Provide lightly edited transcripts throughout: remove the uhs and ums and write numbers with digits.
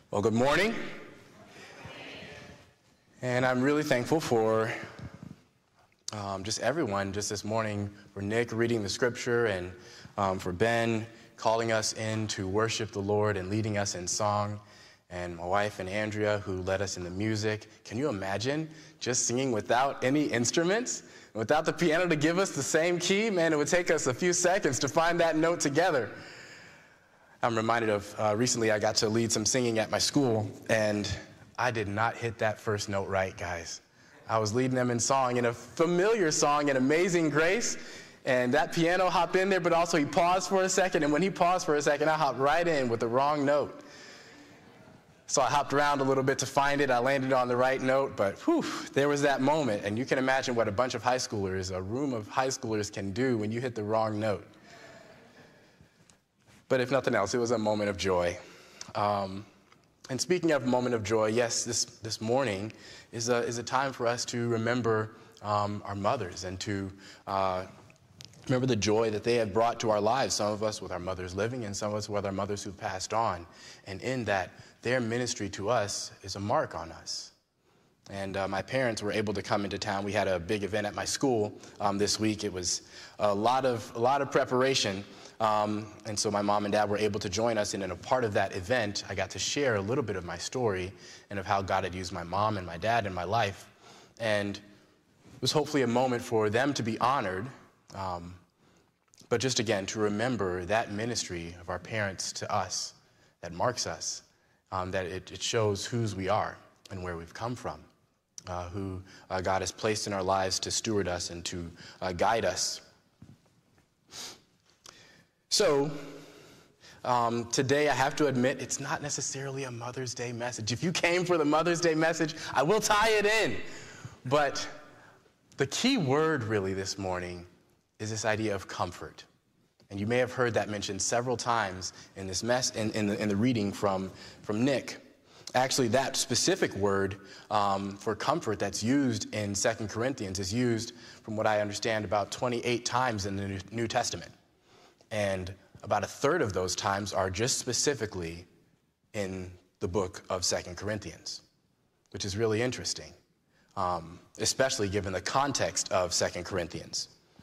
Well, good morning. And I'm really thankful for just everyone just this morning, for Nick reading the scripture and for Ben calling us in to worship the Lord and leading us in song, and my wife and Andrea who led us in the music. Can you imagine just singing without any instruments, without the piano to give us the same key? Man, it would take us a few seconds to find that note together. I'm reminded of recently I got to lead some singing at my school, and I did not hit that first note right, guys. I was leading them in song, in a familiar song, in Amazing Grace, and that piano hopped in there, but also he paused for a second, and when he paused for a second, I hopped right in with the wrong note. So I hopped around a little bit to find it. I landed on the right note, but whew, there was that moment, and you can imagine what a bunch of high schoolers, a room of high schoolers can do when you hit the wrong note. But if nothing else, it was a moment of joy. And speaking of moment of joy, yes, this morning is a time for us to remember our mothers and to remember the joy that they have brought to our lives, some of us with our mothers living and some of us with our mothers who passed on. And in that, their ministry to us is a mark on us. And my parents were able to come into town. We had a big event at my school this week. It was a lot of preparation. And so my mom and dad were able to join us, and in a part of that event, I got to share a little bit of my story and of how God had used my mom and my dad in my life. And it was hopefully a moment for them to be honored, but just again, to remember that ministry of our parents to us that marks us, that it shows whose we are and where we've come from, who God has placed in our lives to steward us and to guide us. So, today I have to admit it's not necessarily a Mother's Day message. If you came for the Mother's Day message, I will tie it in. But the key word really this morning is this idea of comfort. And you may have heard that mentioned several times in this in the reading from Nick. Actually, that specific word for comfort that's used in 2 Corinthians is used, from what I understand, about 28 times in the New Testament. And about a third of those times are just specifically in the book of 2 Corinthians, which is really interesting, especially given the context of 2 Corinthians.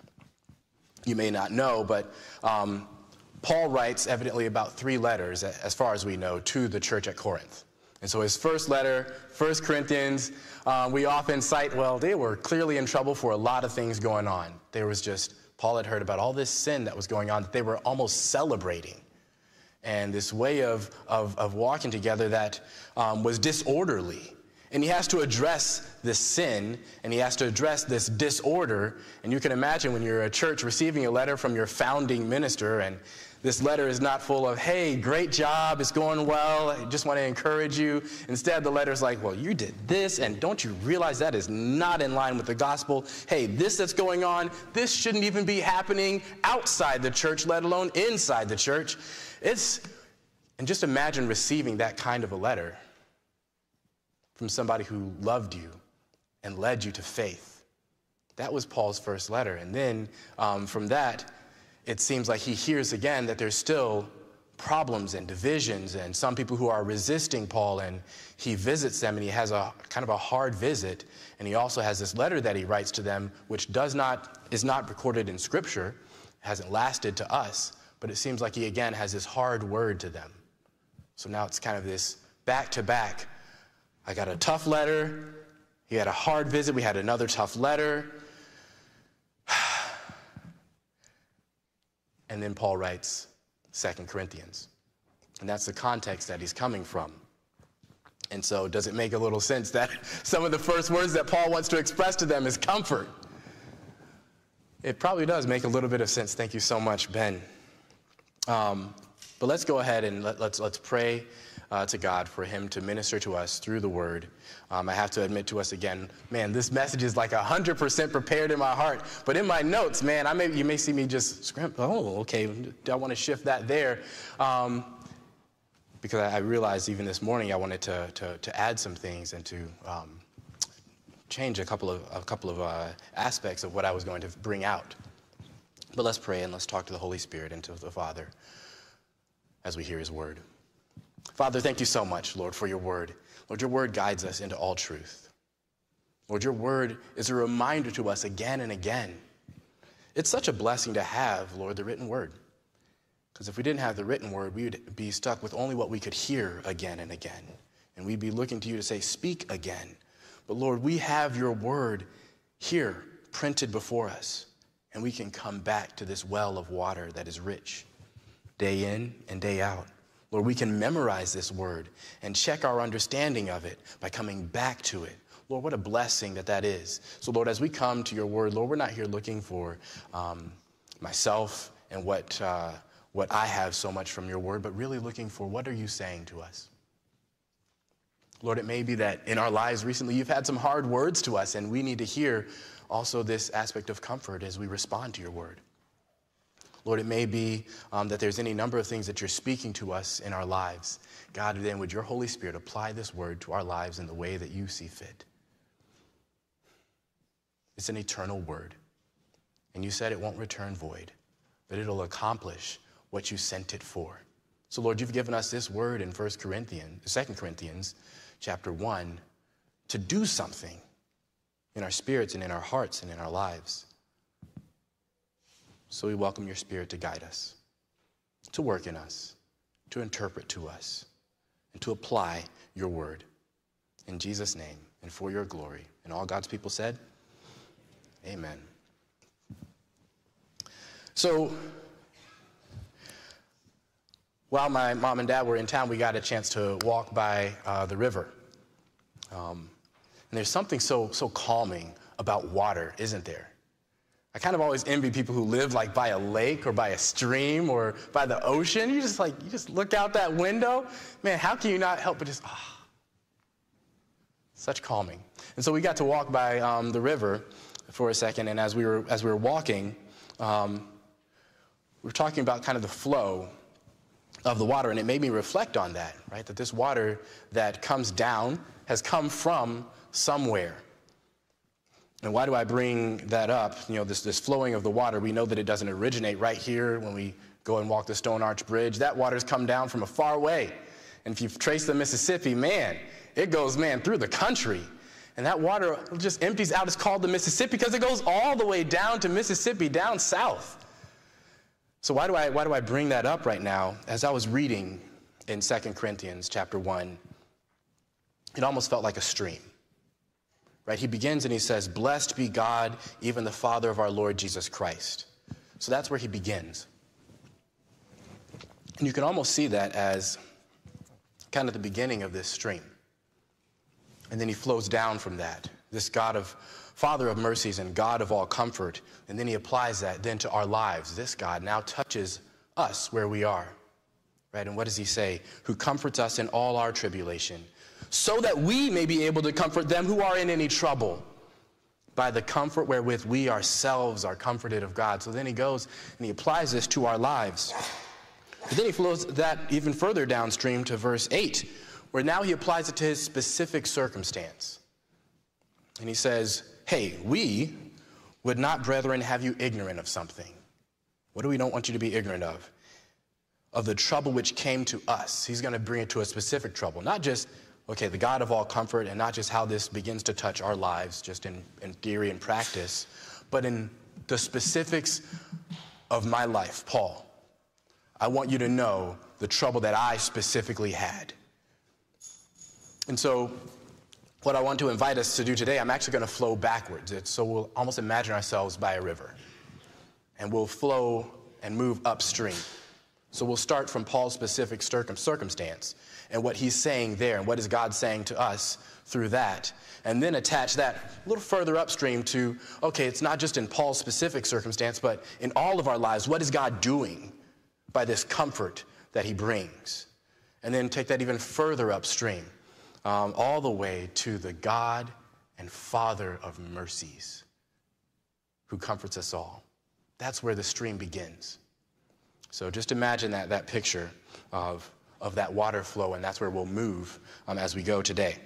You may not know, but Paul writes evidently about 3 letters, as far as we know, to the church at Corinth. And so his first letter, 1 Corinthians, we often cite, well, they were clearly in trouble for a lot of things going on. There was just Paul had heard about all this sin that was going on that they were almost celebrating, and this way of walking together that was disorderly. And he has to address this sin, and he has to address this disorder. And you can imagine when you're a church receiving a letter from your founding minister, and this letter is not full of, hey, great job, it's going well, I just want to encourage you. Instead, the letter's like, well, you did this, and don't you realize that is not in line with the gospel? Hey, this that's going on, this shouldn't even be happening outside the church, let alone inside the church. And just imagine receiving that kind of a letter from somebody who loved you and led you to faith. That was Paul's first letter. And then from that, it seems like he hears again that there's still problems and divisions and some people who are resisting Paul, and he visits them, and he has a kind of a hard visit. And he also has this letter that he writes to them, which is not recorded in Scripture, hasn't lasted to us, but it seems like he again has this hard word to them. So now it's kind of this back-to-back. I got a tough letter, he had a hard visit, we had another tough letter. And then Paul writes 2 Corinthians. And that's the context that he's coming from. And so does it make a little sense that some of the first words that Paul wants to express to them is comfort? It probably does make a little bit of sense. Thank you so much, Ben. But let's go ahead and let's pray to God for him to minister to us through the word. I have to admit to us again, man, this message is like 100% prepared in my heart. But in my notes, man, you may see me just scrimp. Oh, okay, I want to shift that there. Because I realized even this morning I wanted to add some things and to change a couple of aspects of what I was going to bring out. But let's pray and let's talk to the Holy Spirit and to the Father as we hear his word. Father, thank you so much, Lord, for your word. Lord, your word guides us into all truth. Lord, your word is a reminder to us again and again. It's such a blessing to have, Lord, the written word. Because if we didn't have the written word, we would be stuck with only what we could hear again and again. And we'd be looking to you to say, speak again. But Lord, we have your word here printed before us. And we can come back to this well of water that is rich, day in and day out. Lord, we can memorize this word and check our understanding of it by coming back to it. Lord, what a blessing that is. So, Lord, as we come to your word, Lord, we're not here looking for myself and what I have so much from your word, but really looking for what are you saying to us? Lord, it may be that in our lives recently you've had some hard words to us, and we need to hear also this aspect of comfort as we respond to your word. Lord, it may be that there's any number of things that you're speaking to us in our lives. God, then would your Holy Spirit apply this word to our lives in the way that you see fit. It's an eternal word. And you said it won't return void, but it'll accomplish what you sent it for. So, Lord, you've given us this word in 2 Corinthians chapter 1 to do something in our spirits and in our hearts and in our lives. So we welcome your Spirit to guide us, to work in us, to interpret to us, and to apply your word. In Jesus' name and for your glory. And all God's people said, amen. So, while my mom and dad were in town, we got a chance to walk by the river. And there's something so calming about water, isn't there? I kind of always envy people who live like by a lake or by a stream or by the ocean. You just look out that window. Man, how can you not help but just, such calming. And so we got to walk by the river for a second, and as we were walking, we were talking about kind of the flow of the water, and it made me reflect on that, right? That this water that comes down has come from somewhere. And why do I bring that up? You know, this flowing of the water, we know that it doesn't originate right here when we go and walk the Stone Arch Bridge. That water's come down from a far way. And if you trace the Mississippi, man, it goes, through the country. And that water just empties out. It's called the Mississippi because it goes all the way down to Mississippi, down south. So why do I bring that up right now? As I was reading in 2 Corinthians chapter 1, it almost felt like a stream. Right? He begins and he says, "Blessed be God, even the Father of our Lord Jesus Christ." So that's where he begins. And you can almost see that as kind of the beginning of this stream. And then he flows down from that. This God of Father of mercies and God of all comfort. And then he applies that then to our lives. This God now touches us where we are. Right? And what does he say? Who comforts us in all our tribulation, so that we may be able to comfort them who are in any trouble by the comfort wherewith we ourselves are comforted of God. So then he goes and he applies this to our lives. But then he flows that even further downstream to verse 8, where now he applies it to his specific circumstance. And he says, hey, we would not, brethren, have you ignorant of something. What do we don't want you to be ignorant of? Of the trouble which came to us. He's going to bring it to a specific trouble, not just the God of all comfort, and not just how this begins to touch our lives, just in theory and practice, but in the specifics of my life. Paul, I want you to know the trouble that I specifically had. And so what I want to invite us to do today, I'm actually going to flow backwards. So we'll almost imagine ourselves by a river, and we'll flow and move upstream. So we'll start from Paul's specific circumstance and what he's saying there and what is God saying to us through that. And then attach that a little further upstream to, it's not just in Paul's specific circumstance, but in all of our lives, what is God doing by this comfort that he brings? And then take that even further upstream, all the way to the God and Father of mercies who comforts us all. That's where the stream begins. So just imagine that picture of that water flow, and that's where we'll move as we go today.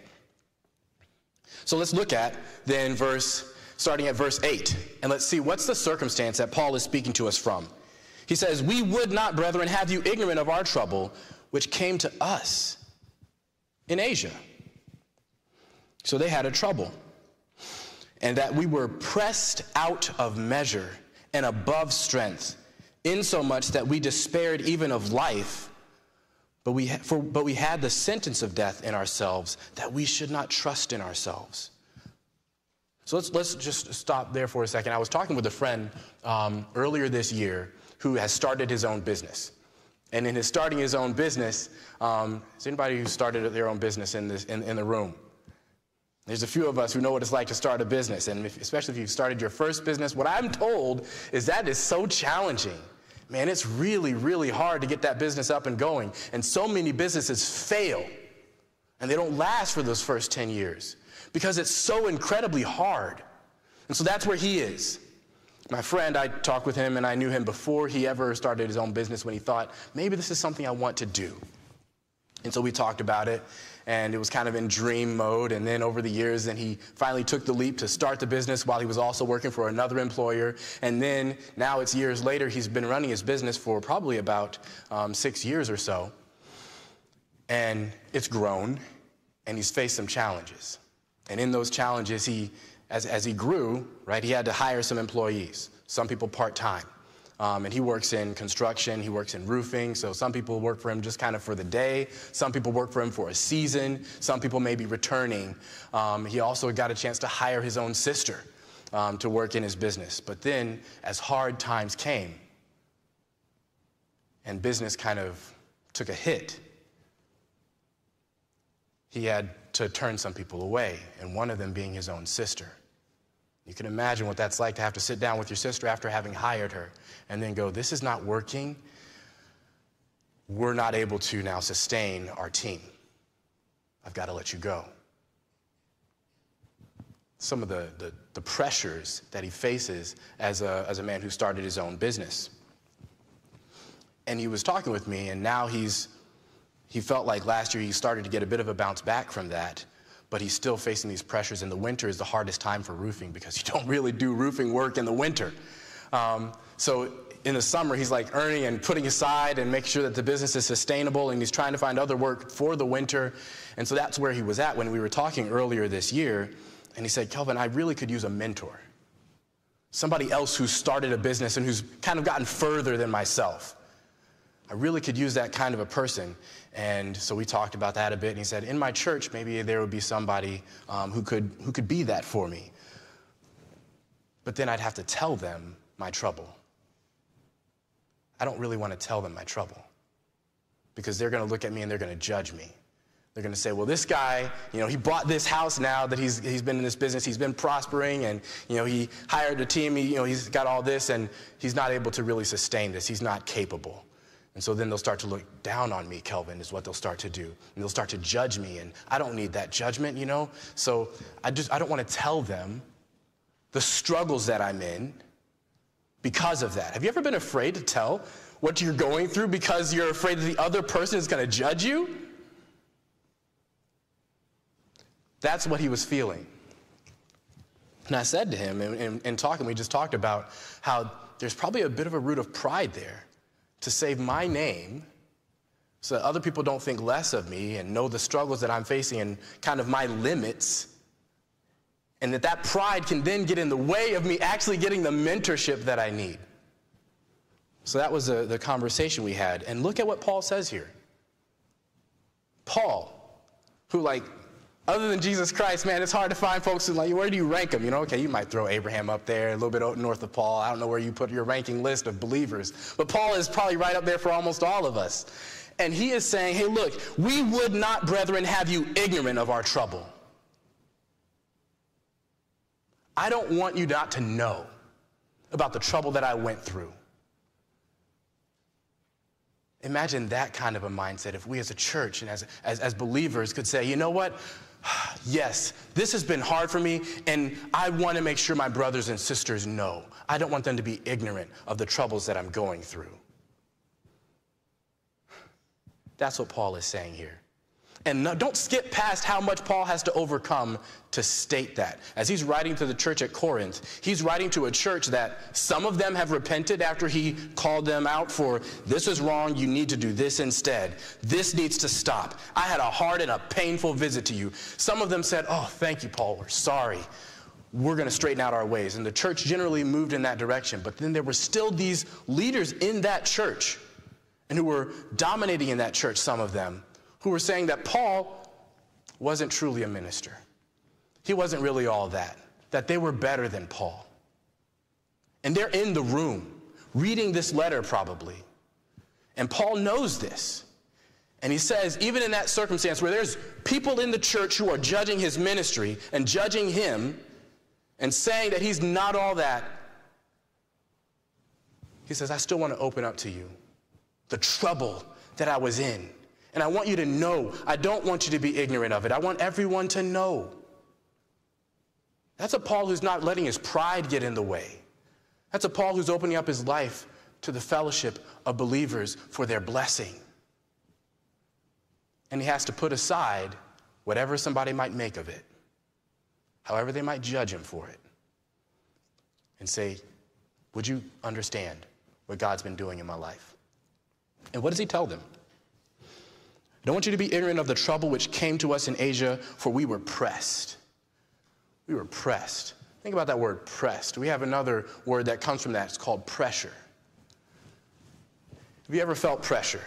So let's look at then starting at verse 8, and let's see what's the circumstance that Paul is speaking to us from. He says, "We would not, brethren, have you ignorant of our trouble, which came to us in Asia. So they had a trouble. And that we were pressed out of measure and above strength, insomuch that we despaired even of life, but we had the sentence of death in ourselves, that we should not trust in ourselves. So let's just stop there for a second. I was talking with a friend earlier this year who has started his own business. And in his starting his own business, is anybody who started their own business in the room? There's a few of us who know what it's like to start a business, and especially if you've started your first business. What I'm told is that is so challenging. Man, it's really, really hard to get that business up and going. And so many businesses fail, and they don't last for those first 10 years because it's so incredibly hard. And so that's where he is. My friend, I talked with him, and I knew him before he ever started his own business when he thought, maybe this is something I want to do. And so we talked about it, and it was kind of in dream mode. And then over the years, then he finally took the leap to start the business while he was also working for another employer. And then now it's years later, he's been running his business for probably about 6 years or so. And it's grown, and he's faced some challenges. And in those challenges, as he grew, right, he had to hire some employees, some people part-time. And he works in construction, he works in roofing, so some people work for him just kind of for the day. Some people work for him for a season. Some people may be returning. He also got a chance to hire his own sister to work in his business. But then, as hard times came, and business kind of took a hit, he had to turn some people away, and one of them being his own sister. You can imagine what that's like to have to sit down with your sister after having hired her and then go, this is not working. We're not able to now sustain our team. I've got to let you go. Some of the pressures that he faces as a man who started his own business. And he was talking with me, and now he felt like last year he started to get a bit of a bounce back from that. But he's still facing these pressures, and the winter is the hardest time for roofing because you don't really do roofing work in the winter. So in the summer, he's like earning and putting aside and making sure that the business is sustainable, and he's trying to find other work for the winter. And so that's where he was at when we were talking earlier this year. And he said, Kelvin, I really could use a mentor. Somebody else who's started a business and who's kind of gotten further than myself. I really could use that kind of a person. And so we talked about that a bit, and he said, in my church, maybe there would be somebody who could be that for me. But then I'd have to tell them my trouble. I don't really want to tell them my trouble because they're going to look at me and they're going to judge me. They're going to say, well, this guy, he bought this house now that he's been in this business. He's been prospering, and, he hired a team. He's got all this, and he's not able to really sustain this. He's not capable. And so then they'll start to look down on me, Kelvin, is what they'll start to do. And they'll start to judge me, and I don't need that judgment, So I don't want to tell them the struggles that I'm in because of that. Have you ever been afraid to tell what you're going through because you're afraid that the other person is going to judge you? That's what he was feeling. And I said to him, in talking, we just talked about how there's probably a bit of a root of pride there. To save my name so that other people don't think less of me and know the struggles that I'm facing and kind of my limits, and that pride can then get in the way of me actually getting the mentorship that I need. So that was the conversation we had. And look at what Paul says here. Paul, who other than Jesus Christ, man, it's hard to find folks who where do you rank them? Okay, you might throw Abraham up there, a little bit north of Paul. I don't know where you put your ranking list of believers. But Paul is probably right up there for almost all of us. And he is saying, hey, look, we would not, brethren, have you ignorant of our trouble. I don't want you not to know about the trouble that I went through. Imagine that kind of a mindset if we as a church and as believers could say, you know what? Yes, this has been hard for me, and I want to make sure my brothers and sisters know. I don't want them to be ignorant of the troubles that I'm going through. That's what Paul is saying here. And don't skip past how much Paul has to overcome to state that. As he's writing to the church at Corinth, he's writing to a church that some of them have repented after he called them out for, this is wrong, you need to do this instead. This needs to stop. I had a hard and a painful visit to you. Some of them said, oh, thank you, Paul, we're sorry. We're going to straighten out our ways. And the church generally moved in that direction. But then there were still these leaders in that church, and who were dominating in that church, some of them, who were saying that Paul wasn't truly a minister. He wasn't really all that they were better than Paul. And they're in the room, reading this letter probably. And Paul knows this. And he says, even in that circumstance where there's people in the church who are judging his ministry and judging him and saying that he's not all that, he says, I still want to open up to you the trouble that I was in. And I want you to know, I don't want you to be ignorant of it. I want everyone to know. That's a Paul who's not letting his pride get in the way. That's a Paul who's opening up his life to the fellowship of believers for their blessing. And he has to put aside whatever somebody might make of it, however they might judge him for it, and say, would you understand what God's been doing in my life? And what does he tell them? I don't want you to be ignorant of the trouble which came to us in Asia, for we were pressed. We were pressed. Think about that word, pressed. We have another word that comes from that. It's called pressure. Have you ever felt pressure?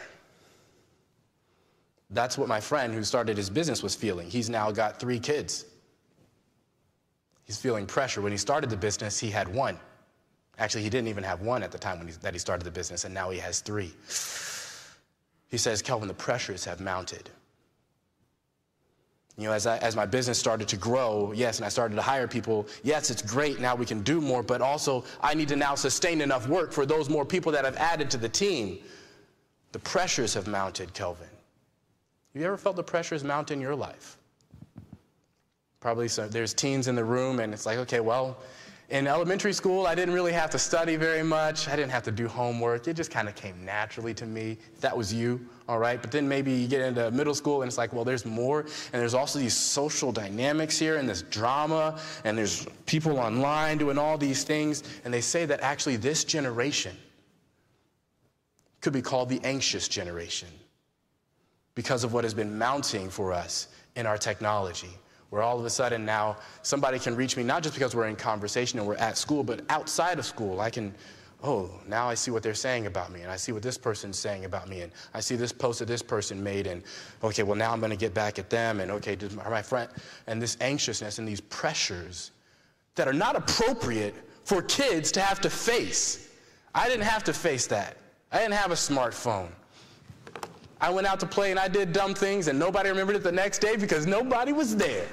That's what my friend who started his business was feeling. He's now got 3 kids. He's feeling pressure. When he started the business, he had 1. Actually, he didn't even have 1 at the time that he started the business, and now he has 3. He says, Kelvin, the pressures have mounted. You know, as my business started to grow, yes, and I started to hire people, yes, it's great, now we can do more, but also I need to now sustain enough work for those more people that I've added to the team. The pressures have mounted, Kelvin. Have you ever felt the pressures mount in your life? Probably so. There's teens in the room, and it's like, okay, well, in elementary school, I didn't really have to study very much. I didn't have to do homework. It just kind of came naturally to me. If that was you, all right? But then maybe you get into middle school, and it's like, well, there's more. And there's also these social dynamics here, and this drama, and there's people online doing all these things. And they say that actually this generation could be called the anxious generation because of what has been mounting for us in our technology, where all of a sudden now somebody can reach me, not just because we're in conversation and we're at school, but outside of school. I can, now I see what they're saying about me, and I see what this person's saying about me, and I see this post that this person made, and okay, well, now I'm going to get back at them, and okay, my friend, and this anxiousness and these pressures that are not appropriate for kids to have to face. I didn't have to face that. I didn't have a smartphone. I went out to play and I did dumb things, and nobody remembered it the next day because nobody was there.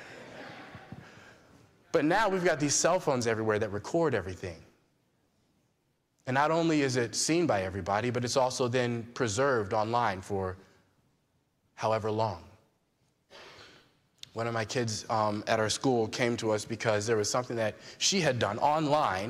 But now we've got these cell phones everywhere that record everything. And not only is it seen by everybody, but it's also then preserved online for however long. One of my kids at our school came to us because there was something that she had done online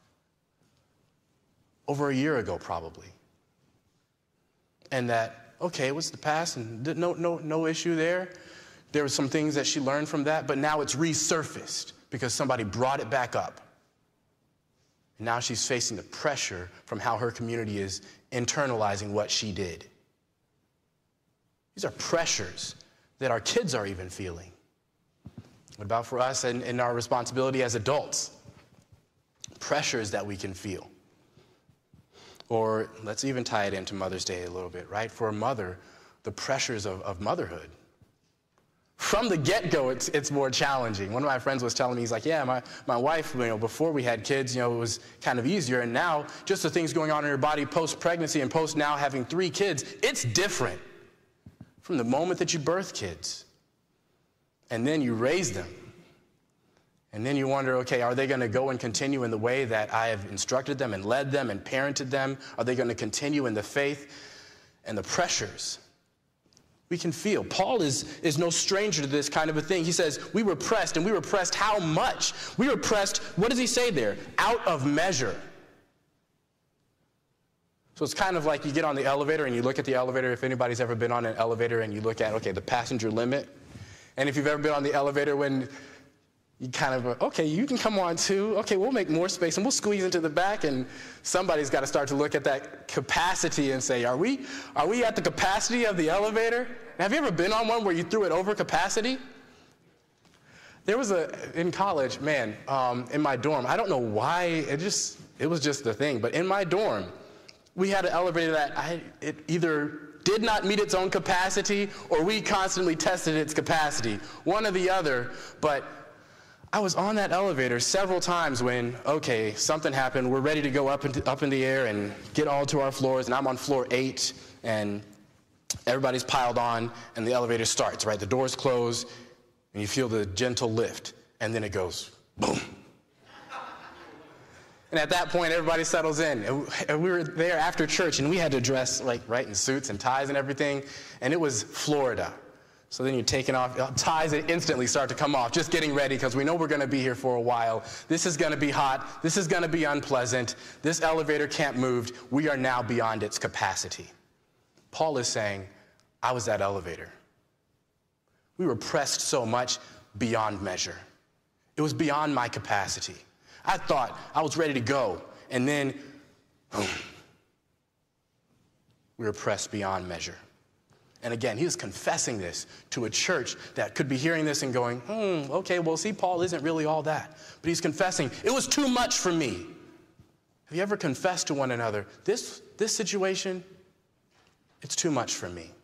over a year ago probably. And that, okay, it was the past and no issue there. There were some things that she learned from that, but now it's resurfaced because somebody brought it back up. And now she's facing the pressure from how her community is internalizing what she did. These are pressures that our kids are even feeling. What about for us and our responsibility as adults? Pressures that we can feel. Or let's even tie it into Mother's Day a little bit, right? For a mother, the pressures of motherhood. From the get-go, it's more challenging. One of my friends was telling me, he's like, yeah, my wife, before we had kids, it was kind of easier. And now, just the things going on in her body post-pregnancy and post now having 3 kids, it's different from the moment that you birth kids. And then you raise them. And then you wonder, okay, are they going to go and continue in the way that I have instructed them and led them and parented them? Are they going to continue in the faith and the pressures? We can feel. Paul is no stranger to this kind of a thing. He says, we were pressed, and we were pressed how much? We were pressed, what does he say there? Out of measure. So it's kind of like you get on the elevator and you look at the elevator. If anybody's ever been on an elevator and you look at, okay, the passenger limit. And if you've ever been on the elevator when you kind of, okay, you can come on too. Okay, we'll make more space and we'll squeeze into the back. And somebody's got to start to look at that capacity and say, are we at the capacity of the elevator? Have you ever been on one where you threw it over capacity? There was in college, man, in my dorm, I don't know why, it was just the thing, but in my dorm, we had an elevator that it either did not meet its own capacity or we constantly tested its capacity, one or the other. But I was on that elevator several times when, okay, something happened, we're ready to go up in the air and get all to our floors, and I'm on floor 8, and everybody's piled on, and the elevator starts, right? The doors close, and you feel the gentle lift, and then it goes, boom. And at that point, everybody settles in. And we were there after church, and we had to dress right in suits and ties and everything. And it was Florida. So then you're taking off ties and instantly start to come off, just getting ready because we know we're going to be here for a while. This is going to be hot. This is going to be unpleasant. This elevator can't move. We are now beyond its capacity. Paul is saying, I was that elevator. We were pressed so much beyond measure. It was beyond my capacity. I thought I was ready to go, and then boom, we were pressed beyond measure. And again, he was confessing this to a church that could be hearing this and going, okay, well, see, Paul isn't really all that. But he's confessing, it was too much for me. Have you ever confessed to one another, this situation, it's too much for me?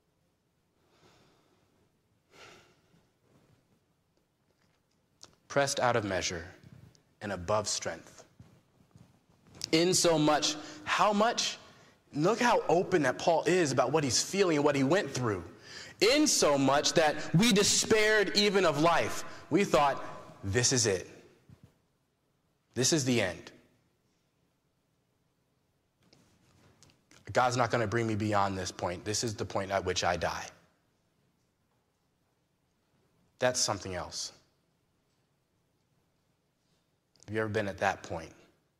Pressed out of measure and above strength. In so much, how much? Look how open that Paul is about what he's feeling and what he went through. In so much that we despaired even of life. We thought, this is it. This is the end. God's not going to bring me beyond this point. This is the point at which I die. That's something else. Have you ever been at that point?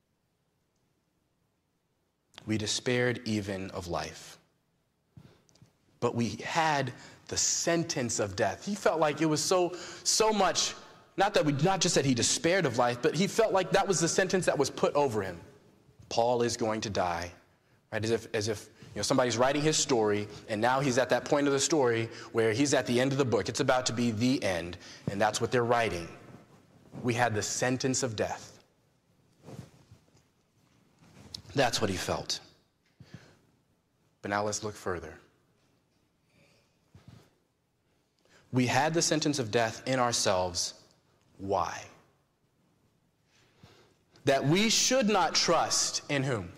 We despaired even of life. But we had the sentence of death. He felt like it was so much, not just that he despaired of life, but he felt like that was the sentence that was put over him. Paul is going to die. Right? As if somebody's writing his story, and now he's at that point of the story where he's at the end of the book. It's about to be the end, and that's what they're writing. We had the sentence of death. That's what he felt. But now let's look further. We had the sentence of death in ourselves. Why? That we should not trust in whom?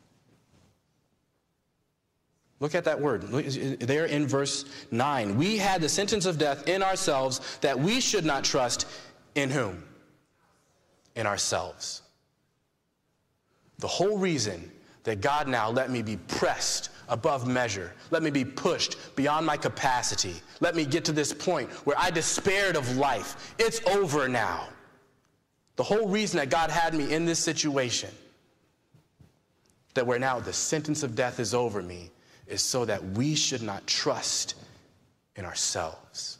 Look at that word. There in verse 9. We had the sentence of death in ourselves that we should not trust in whom? In ourselves. The whole reason that God now let me be pressed above measure, let me be pushed beyond my capacity, let me get to this point where I despaired of life. It's over now. The whole reason that God had me in this situation, that where now the sentence of death is over me, is so that we should not trust in ourselves.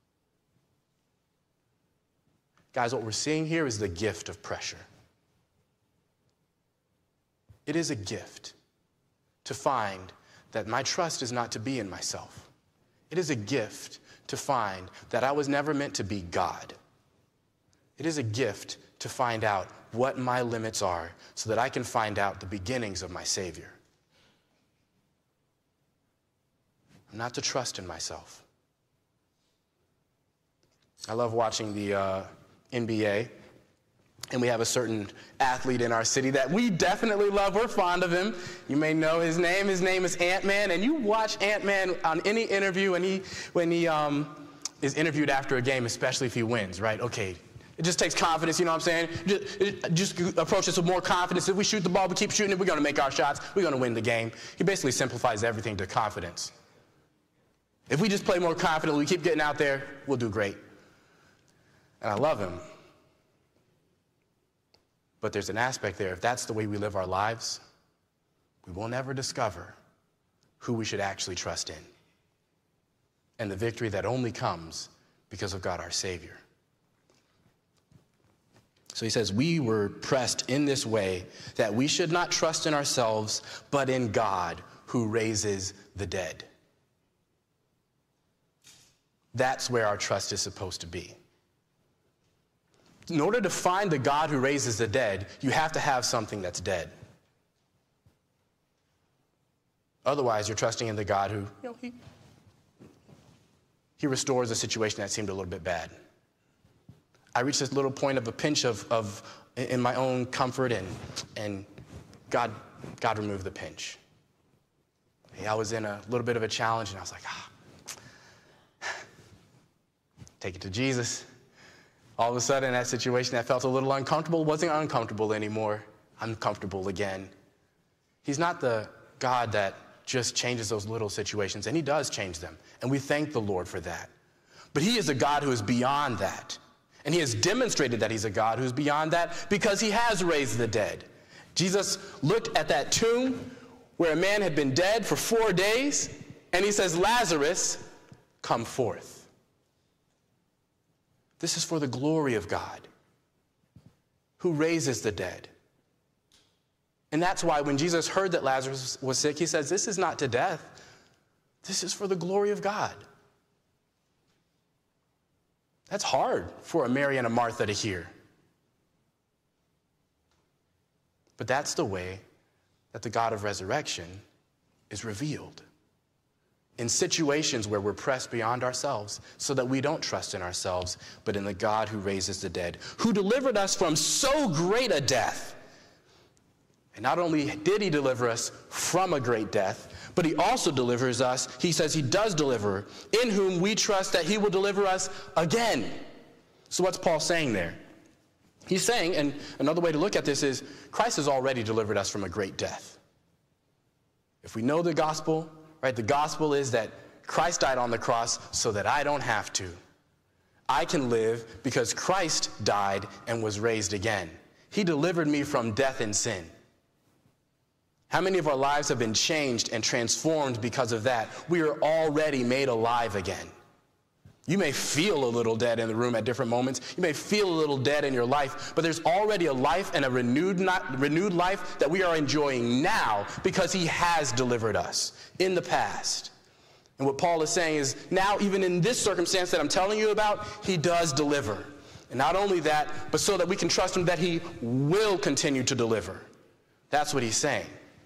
Guys, what we're seeing here is the gift of pressure. It is a gift to find that my trust is not to be in myself. It is a gift to find that I was never meant to be God. It is a gift to find out what my limits are so that I can find out the beginnings of my Savior. I'm not to trust in myself. I love watching the NBA, and we have a certain athlete in our city that we definitely love. We're fond of him. You may know his name. His name is Ant-Man, and you watch Ant-Man on any interview when he is interviewed after a game, especially if he wins, right? Okay, it just takes confidence, you know what I'm saying? Just approach this with more confidence. If we shoot the ball, we keep shooting it, we're going to make our shots, we're going to win the game. He basically simplifies everything to confidence. If we just play more confidently, we keep getting out there, we'll do great. And I love him. But there's an aspect there. If that's the way we live our lives, we will never discover who we should actually trust in, and the victory that only comes because of God our Savior. So he says, we were pressed in this way that we should not trust in ourselves, but in God who raises the dead. That's where our trust is supposed to be. In order to find the God who raises the dead, you have to have something that's dead. Otherwise, you're trusting in the God who, he restores a situation that seemed a little bit bad. I reached this little point of a pinch in my own comfort, and God removed the pinch. Hey, I was in a little bit of a challenge, and I was like, take it to Jesus. All of a sudden, that situation that felt a little uncomfortable wasn't uncomfortable anymore. I'm comfortable again. He's not the God that just changes those little situations, and he does change them, and we thank the Lord for that. But he is a God who is beyond that, and he has demonstrated that he's a God who's beyond that because he has raised the dead. Jesus looked at that tomb where a man had been dead for 4 days, and he says, Lazarus, come forth. This is for the glory of God, who raises the dead. And that's why when Jesus heard that Lazarus was sick, he says, this is not to death. This is for the glory of God. That's hard for a Mary and a Martha to hear. But that's the way that the God of resurrection is revealed. In situations where we're pressed beyond ourselves, so that we don't trust in ourselves, but in the God who raises the dead, who delivered us from so great a death. And not only did he deliver us from a great death, but he also delivers us, he says he does deliver, in whom we trust that he will deliver us again. So what's Paul saying there? He's saying, and another way to look at this is, Christ has already delivered us from a great death. If we know the gospel, right, the gospel is that Christ died on the cross so that I don't have to. I can live because Christ died and was raised again. He delivered me from death and sin. How many of our lives have been changed and transformed because of that? We are already made alive again. You may feel a little dead in the room at different moments. You may feel a little dead in your life, but there's already a life and a renewed life that we are enjoying now because he has delivered us in the past. And what Paul is saying is now, even in this circumstance that I'm telling you about, he does deliver. And not only that, but so that we can trust him that he will continue to deliver. That's what he's saying.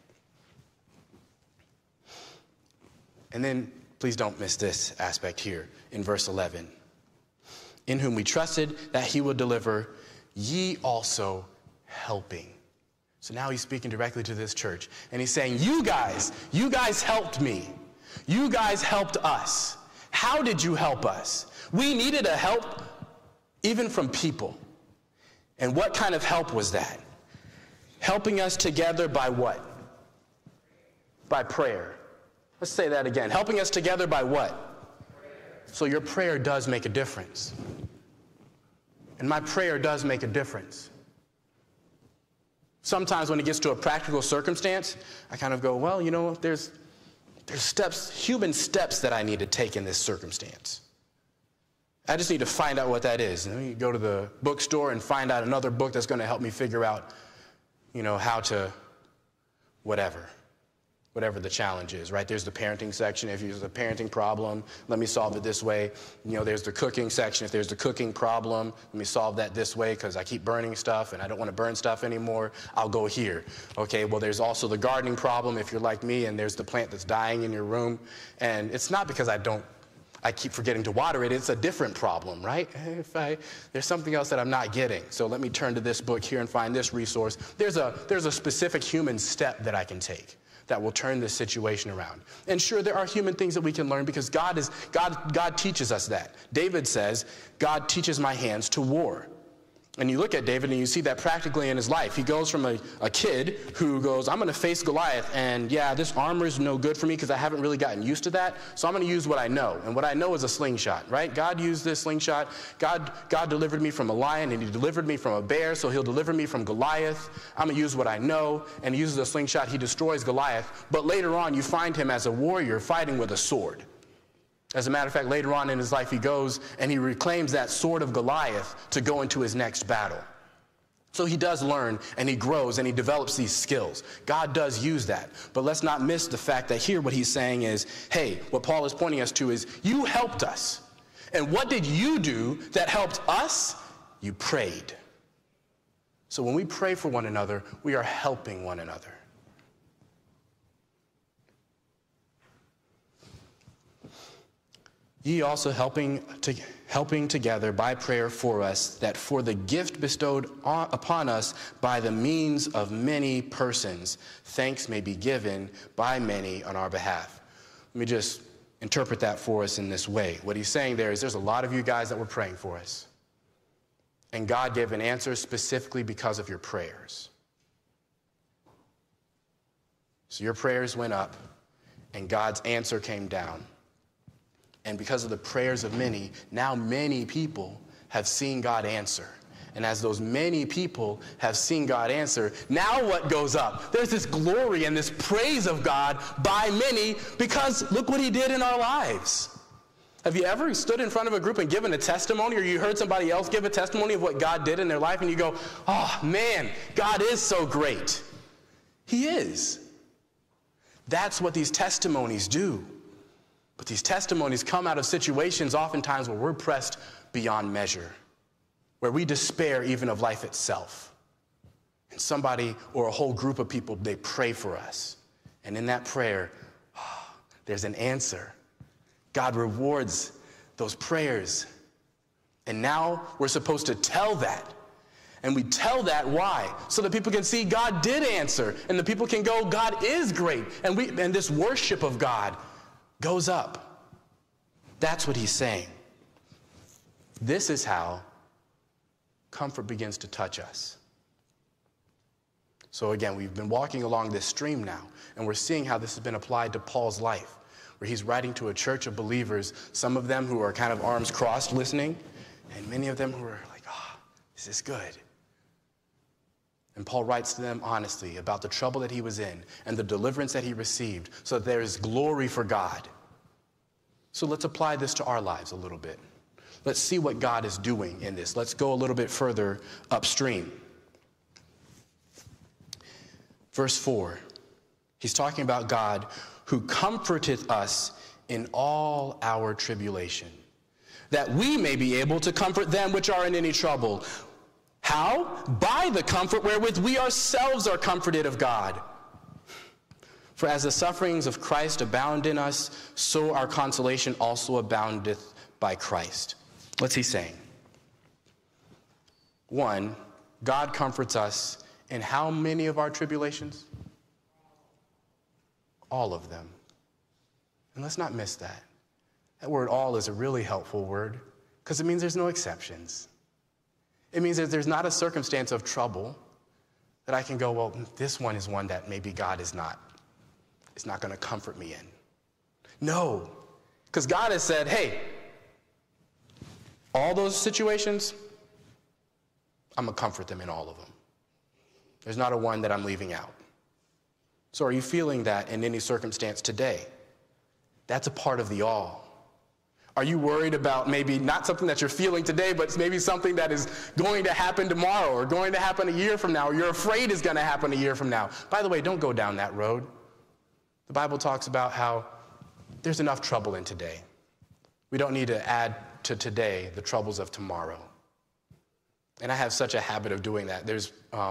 And then, please don't miss this aspect here in verse 11. In whom we trusted that he would deliver, ye also helping. So now he's speaking directly to this church. And he's saying, you guys helped me. You guys helped us. How did you help us? We needed a help even from people. And what kind of help was that? Helping us together by what? By prayer. Let's say that again. Helping us together by what? So your prayer does make a difference. And my prayer does make a difference. Sometimes when it gets to a practical circumstance, I kind of go, well, you know, there's steps, human steps that I need to take in this circumstance. I just need to find out what that is. And then you go to the bookstore and find out another book that's going to help me figure out, you know, how to whatever the challenge is, right? There's the parenting section. If there's a parenting problem, let me solve it this way. You know, there's the cooking section. If there's the cooking problem, let me solve that this way because I keep burning stuff and I don't want to burn stuff anymore. I'll go here. Okay, well, there's also the gardening problem if you're like me and there's the plant that's dying in your room. And it's not because I keep forgetting to water it. It's a different problem, right? There's something else that I'm not getting. So let me turn to this book here and find this resource. There's a specific human step that I can take that will turn this situation around. And sure, there are human things that we can learn because God teaches us that. David says, God teaches my hands to war. And you look at David and you see that practically in his life. He goes from a kid who goes, I'm going to face Goliath, and yeah, this armor is no good for me because I haven't really gotten used to that, so I'm going to use what I know. And what I know is a slingshot, right? God used this slingshot. God delivered me from a lion, and he delivered me from a bear, so he'll deliver me from Goliath. I'm going to use what I know, and he uses a slingshot. He destroys Goliath. But later on, you find him as a warrior fighting with a sword. As a matter of fact, later on in his life, he goes and he reclaims that sword of Goliath to go into his next battle. So he does learn, and he grows, and he develops these skills. God does use that. But let's not miss the fact that here what he's saying is, hey, what Paul is pointing us to is, you helped us. And what did you do that helped us? You prayed. So when we pray for one another, we are helping one another. Ye also helping together by prayer for us, that for the gift bestowed upon us by the means of many persons, thanks may be given by many on our behalf. Let me just interpret that for us in this way. What he's saying there is there's a lot of you guys that were praying for us. And God gave an answer specifically because of your prayers. So your prayers went up, and God's answer came down. And because of the prayers of many, now many people have seen God answer. And as those many people have seen God answer, now what goes up? There's this glory and this praise of God by many, because look what he did in our lives. Have you ever stood in front of a group and given a testimony, or you heard somebody else give a testimony of what God did in their life, and you go, oh man, God is so great. He is. That's what these testimonies do. But these testimonies come out of situations oftentimes where we're pressed beyond measure, where we despair even of life itself. And somebody or a whole group of people, they pray for us. And in that prayer, there's an answer. God rewards those prayers. And now we're supposed to tell that. And we tell that, why? So that people can see God did answer. And the people can go, God is great. And this worship of God goes up. That's what he's saying. This is how comfort begins to touch us. So again, we've been walking along this stream now, and we're seeing how this has been applied to Paul's life, where he's writing to a church of believers, some of them who are kind of arms crossed listening, and many of them who are like, this is good. And Paul writes to them honestly about the trouble that he was in and the deliverance that he received, so that there is glory for God. So let's apply this to our lives a little bit. Let's see what God is doing in this. Let's go a little bit further upstream. Verse 4, he's talking about God who comforteth us in all our tribulation, that we may be able to comfort them which are in any trouble. How? By the comfort wherewith we ourselves are comforted of God. For as the sufferings of Christ abound in us, so our consolation also aboundeth by Christ. What's he saying? 1, God comforts us in how many of our tribulations? All of them. And let's not miss that. That word all is a really helpful word, because it means there's no exceptions. It means that there's not a circumstance of trouble that I can go, well, this one is one that maybe God is not going to comfort me in. No, because God has said, hey, all those situations, I'm going to comfort them in all of them. There's not a one that I'm leaving out. So are you feeling that in any circumstance today? That's a part of the all. Are you worried about maybe not something that you're feeling today, but maybe something that is going to happen tomorrow or going to happen a year from now, or you're afraid is going to happen a year from now? By the way, don't go down that road. The Bible talks about how there's enough trouble in today. We don't need to add to today the troubles of tomorrow. And I have such a habit of doing that. There's,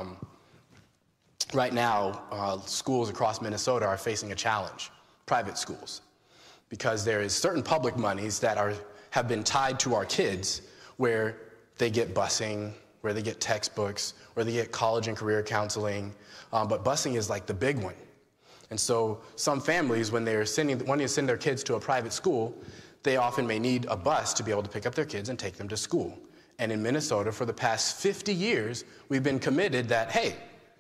right now, schools across Minnesota are facing a challenge, private schools, because there is certain public monies that have been tied to our kids where they get busing, where they get textbooks, where they get college and career counseling. But busing is like the big one. And so some families, when they're wanting to send their kids to a private school, they often may need a bus to be able to pick up their kids and take them to school. And in Minnesota, for the past 50 years, we've been committed that, hey,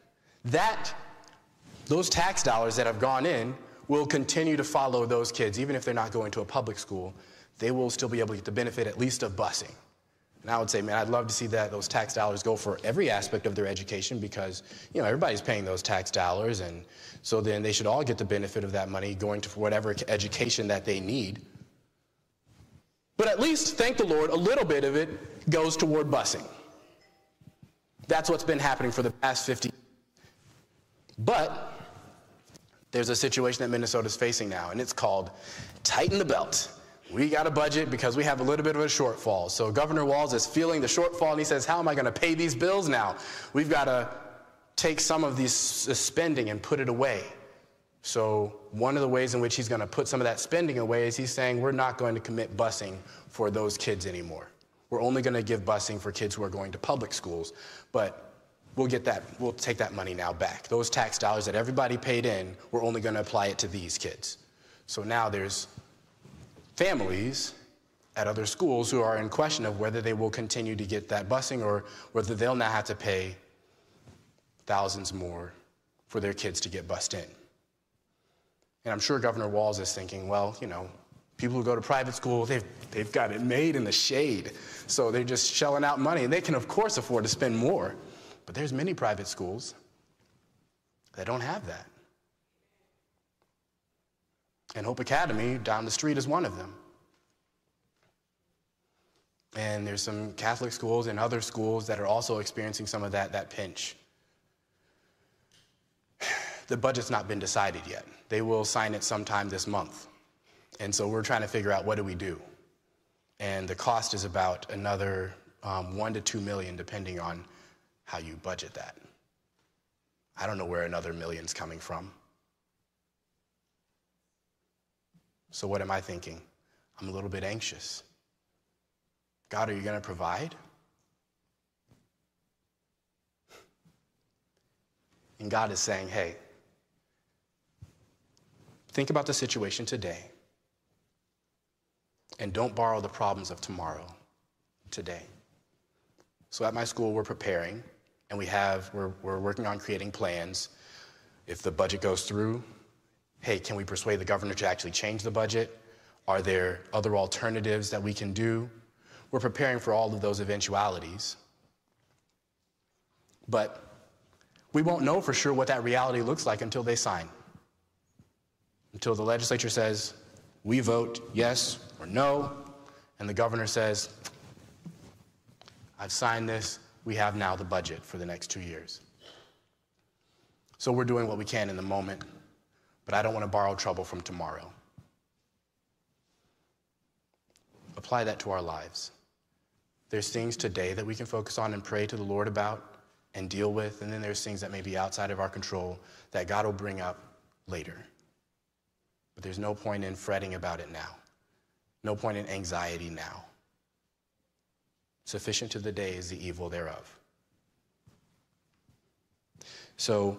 those tax dollars that have gone in will continue to follow those kids. Even if they're not going to a public school, they will still be able to get the benefit at least of busing. And I would say, man, I'd love to see that those tax dollars go for every aspect of their education because, everybody's paying those tax dollars. And so then they should all get the benefit of that money going to whatever education that they need. But at least, thank the Lord, a little bit of it goes toward busing. That's what's been happening for the past 50 years. But there's a situation that Minnesota's facing now, and it's called tighten the belt. We got a budget because we have a little bit of a shortfall. So Governor Walz is feeling the shortfall, and he says, how am I going to pay these bills now? We've got to take some of these spending and put it away. So one of the ways in which he's going to put some of that spending away is he's saying we're not going to commit busing for those kids anymore. We're only going to give busing for kids who are going to public schools, but we'll take that money now back. Those tax dollars that everybody paid in, we're only going to apply it to these kids. So now there's families at other schools who are in question of whether they will continue to get that busing or whether they'll now have to pay thousands more for their kids to get bused in. And I'm sure Governor Walz is thinking, well, people who go to private school, they've got it made in the shade. So they're just shelling out money, and they can, of course, afford to spend more. But there's many private schools that don't have that. And Hope Academy down the street is one of them. And there's some Catholic schools and other schools that are also experiencing some of that pinch. The budget's not been decided yet. They will sign it sometime this month. And so we're trying to figure out what do we do. And the cost is about another $1 to $2 million, depending on how you budget that. I don't know where another million's coming from. So what am I thinking? I'm a little bit anxious. God, are you going to provide? And God is saying, hey, think about the situation today. And don't borrow the problems of tomorrow, today. So at my school, we're preparing, and we're working on creating plans. If the budget goes through, hey, can we persuade the governor to actually change the budget? Are there other alternatives that we can do? We're preparing for all of those eventualities. But we won't know for sure what that reality looks like until they sign. Until the legislature says, we vote yes or no, and the governor says, I've signed this, we have now the budget for the next 2 years. So we're doing what we can in the moment, but I don't want to borrow trouble from tomorrow. Apply that to our lives. There's things today that we can focus on and pray to the Lord about and deal with, and then there's things that may be outside of our control that God will bring up later. But there's no point in fretting about it now. No point in anxiety now. Sufficient to the day is the evil thereof. So,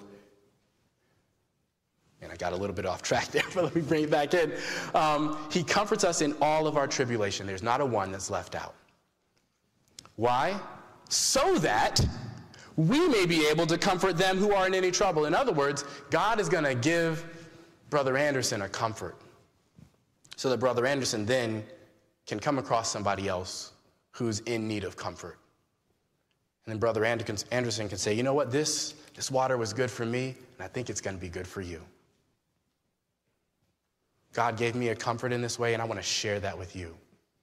and I got a little bit off track there, but let me bring it back in. He comforts us in all of our tribulation. There's not a one that's left out. Why? So that we may be able to comfort them who are in any trouble. In other words, God is going to give Brother Anderson a comfort so that Brother Anderson then can come across somebody else who's in need of comfort. And then Brother Anderson can say, you know what, this water was good for me, and I think it's going to be good for you. God gave me a comfort in this way, and I want to share that with you.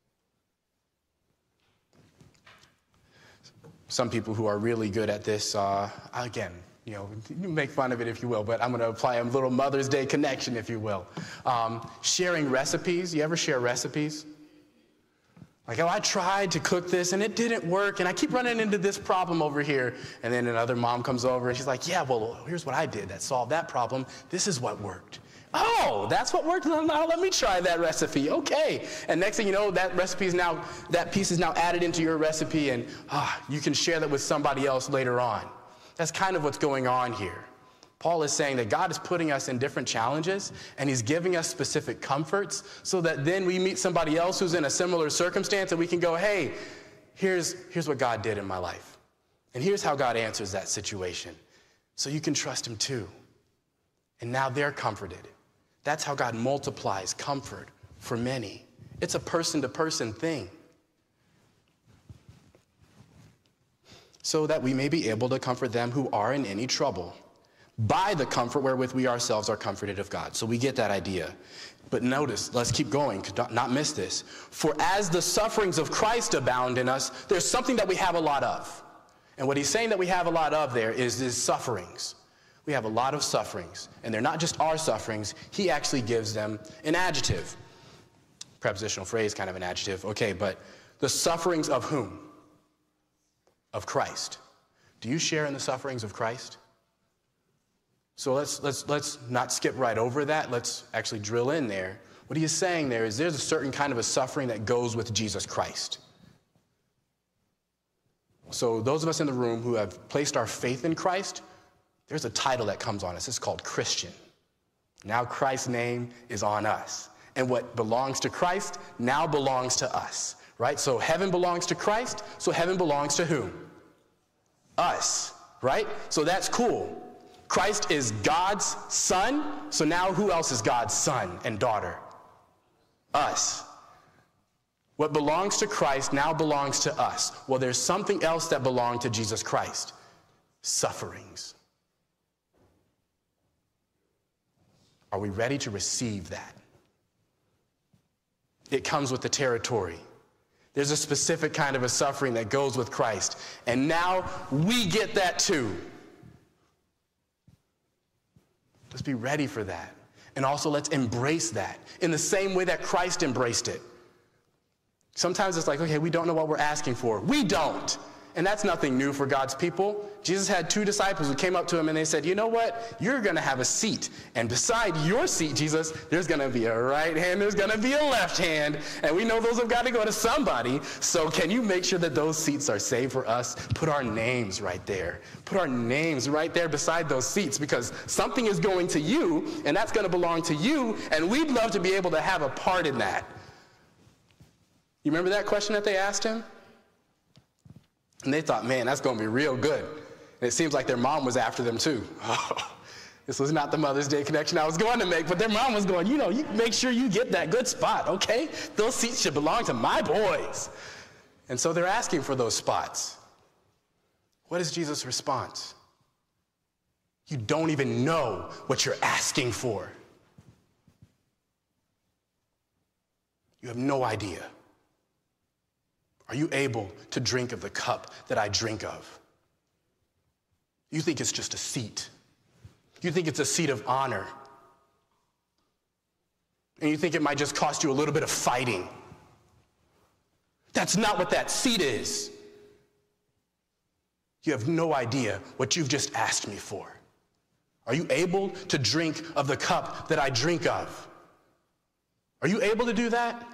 Some people who are really good at this, again, you make fun of it if you will, but I'm going to apply a little Mother's Day connection, if you will. Sharing recipes. You ever share recipes? Like, I tried to cook this and it didn't work, and I keep running into this problem over here. And then another mom comes over and she's like, yeah, well, here's what I did that solved that problem. This is what worked. Oh, that's what worked? Now let me try that recipe. Okay. And next thing you know, that piece is now added into your recipe, and you can share that with somebody else later on. That's kind of what's going on here. Paul is saying that God is putting us in different challenges, and he's giving us specific comforts so that then we meet somebody else who's in a similar circumstance, and we can go, hey, here's what God did in my life. And here's how God answers that situation. So you can trust him too. And now they're comforted. That's how God multiplies comfort for many. It's a person-to-person thing. So that we may be able to comfort them who are in any trouble by the comfort wherewith we ourselves are comforted of God. So we get that idea. But notice, let's keep going, not miss this. For as the sufferings of Christ abound in us, there's something that we have a lot of. And what he's saying that we have a lot of there is sufferings. We have a lot of sufferings. And they're not just our sufferings. He actually gives them an adjective. Prepositional phrase, kind of an adjective. Okay, but the sufferings of whom? Of Christ. Do you share in the sufferings of Christ? So let's not skip right over that. Let's actually drill in there. What he is saying there is there's a certain kind of a suffering that goes with Jesus Christ. So those of us in the room who have placed our faith in Christ, there's a title that comes on us. It's called Christian. Now Christ's name is on us. And what belongs to Christ now belongs to us, right? So heaven belongs to Christ, so heaven belongs to whom? Us, right? So that's cool. Christ is God's son, so now who else is God's son and daughter? Us. What belongs to Christ now belongs to us. Well, there's something else that belonged to Jesus Christ. Sufferings. Are we ready to receive that? It comes with the territory. There's a specific kind of a suffering that goes with Christ. And now we get that too. Let's be ready for that. And also let's embrace that in the same way that Christ embraced it. Sometimes it's like, okay, we don't know what we're asking for. We don't. And that's nothing new for God's people. Jesus had 2 disciples who came up to him and they said, you know what? You're going to have a seat. And beside your seat, Jesus, there's going to be a right hand, there's going to be a left hand. And we know those have got to go to somebody. So can you make sure that those seats are saved for us? Put our names right there. Put our names right there beside those seats, because something is going to you and that's going to belong to you. And we'd love to be able to have a part in that. You remember that question that they asked him? And they thought, man, that's going to be real good. And it seems like their mom was after them too. Oh, this was not the Mother's Day connection I was going to make, but their mom was going, you make sure you get that good spot, okay? Those seats should belong to my boys. And so they're asking for those spots. What is Jesus' response? You don't even know what you're asking for. You have no idea. Are you able to drink of the cup that I drink of? You think it's just a seat. You think it's a seat of honor. And you think it might just cost you a little bit of fighting. That's not what that seat is. You have no idea what you've just asked me for. Are you able to drink of the cup that I drink of? Are you able to do that?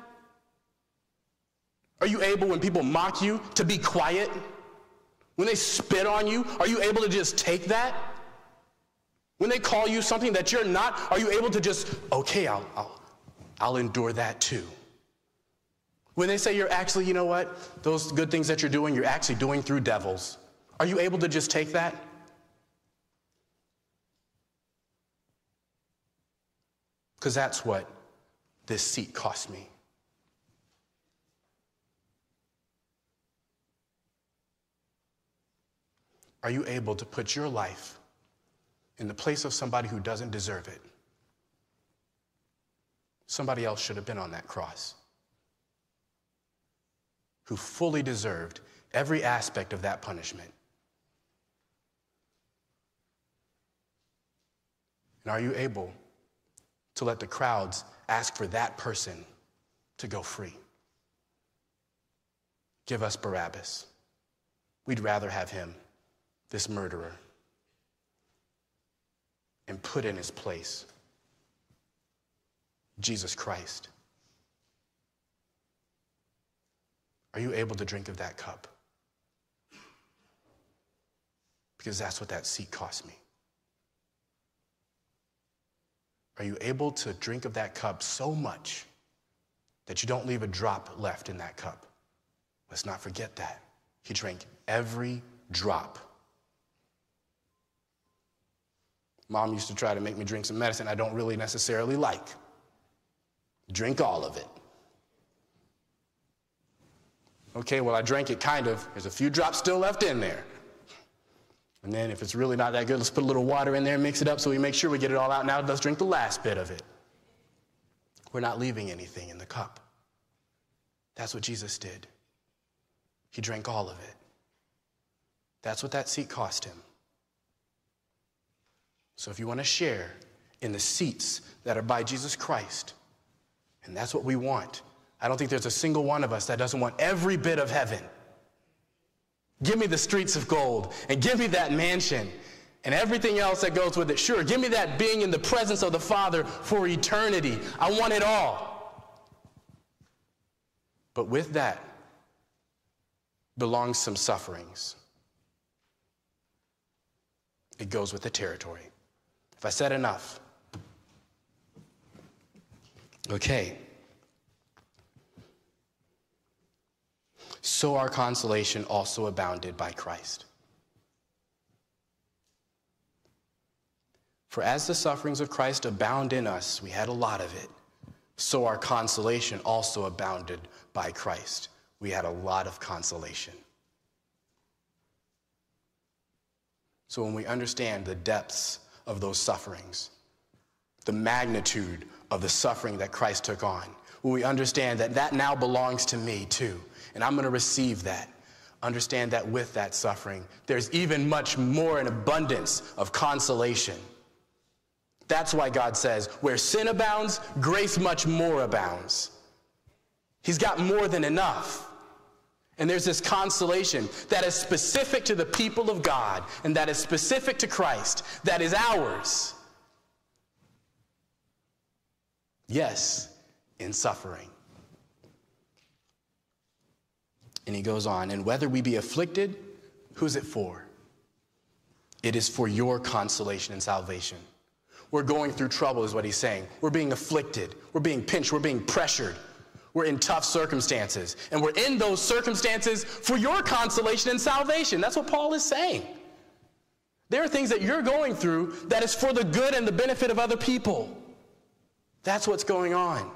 Are you able, when people mock you, to be quiet? When they spit on you, are you able to just take that? When they call you something that you're not, are you able to just, okay, I'll endure that too? When they say you're actually, you know what, those good things that you're doing, you're actually doing through devils, are you able to just take that? Because that's what this seat cost me. Are you able to put your life in the place of somebody who doesn't deserve it? Somebody else should have been on that cross, who fully deserved every aspect of that punishment. And are you able to let the crowds ask for that person to go free? Give us Barabbas. We'd rather have him, this murderer, and put in his place Jesus Christ. Are you able to drink of that cup? Because that's what that seat cost me. Are you able to drink of that cup so much that you don't leave a drop left in that cup? Let's not forget that. He drank every drop. Mom used to try to make me drink some medicine I don't really necessarily like. Drink all of it. Okay, well, I drank it kind of. There's a few drops still left in there. And then if it's really not that good, let's put a little water in there and mix it up so we make sure we get it all out. Now let's drink the last bit of it. We're not leaving anything in the cup. That's what Jesus did. He drank all of it. That's what that seat cost him. So if you want to share in the seats that are by Jesus Christ, and that's what we want, I don't think there's a single one of us that doesn't want every bit of heaven. Give me the streets of gold, and give me that mansion, and everything else that goes with it. Sure, give me that being in the presence of the Father for eternity. I want it all. But with that belongs some sufferings. It goes with the territory. If I said enough. Okay. So our consolation also abounded by Christ. For as the sufferings of Christ abound in us, we had a lot of it, so our consolation also abounded by Christ. We had a lot of consolation. So when we understand the depths of those sufferings, the magnitude of the suffering that Christ took on, when we understand that that now belongs to me too, and I'm going to receive that, understand that with that suffering, there's even much more an abundance of consolation. That's why God says, where sin abounds, grace much more abounds. He's got more than enough. And there's this consolation that is specific to the people of God and that is specific to Christ, that is ours. Yes, in suffering. And he goes on, and whether we be afflicted, who's it for? It is for your consolation and salvation. We're going through trouble is what he's saying. We're being afflicted. We're being pinched. We're being pressured. We're in tough circumstances. And we're in those circumstances for your consolation and salvation. That's what Paul is saying. There are things that you're going through that is for the good and the benefit of other people. That's what's going on.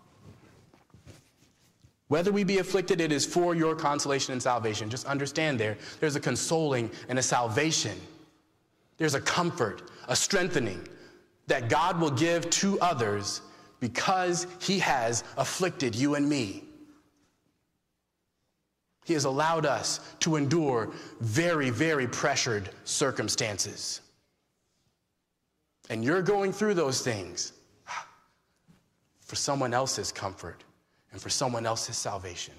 Whether we be afflicted, it is for your consolation and salvation. Just understand there's a consoling and a salvation. There's a comfort, a strengthening that God will give to others because he has afflicted you and me. He has allowed us to endure very, very pressured circumstances. And you're going through those things for someone else's comfort and for someone else's salvation.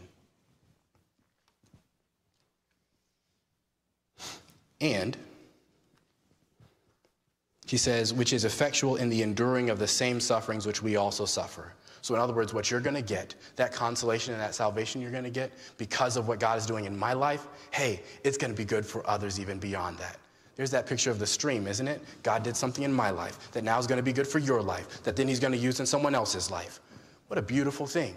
And he says, which is effectual in the enduring of the same sufferings which we also suffer. So in other words, what you're going to get, that consolation and that salvation you're going to get because of what God is doing in my life, hey, it's going to be good for others even beyond that. There's that picture of the stream, isn't it? God did something in my life that now is going to be good for your life, that then he's going to use in someone else's life. What a beautiful thing.